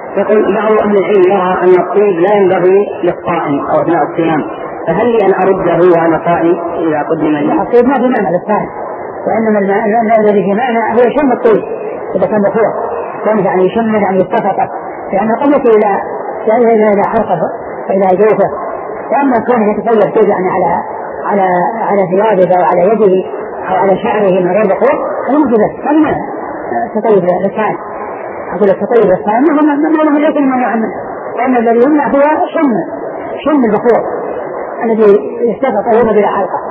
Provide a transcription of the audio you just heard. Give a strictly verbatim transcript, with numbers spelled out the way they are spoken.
يقول بعض أهل العلم يرى أن الطيب لا ينبغي للصائم أو أثناء الصيام، فهل لي أن أرده وأنا صائم إذا قدم لي؟ الطيب ما في معنى للصائم، وإنما المعنى الذي في معنى هو شم الطيب إذا كان بخور، يعني يشم يعني يتفق، لأنه قد يصل إلى إلى حرقه إلى جوفه. وأما كونه يتطيب طيب يعني على على على ثيابه أو على يده أو على شعره من غير بخور، هذا ما في بس، هذا ما تطيب للصائم. أقول التطيب للصائم ما له ليس الممنوع منه، وأما الذي يمنع هو شم شم البخور الذي يستفق يوم بلا حلقة.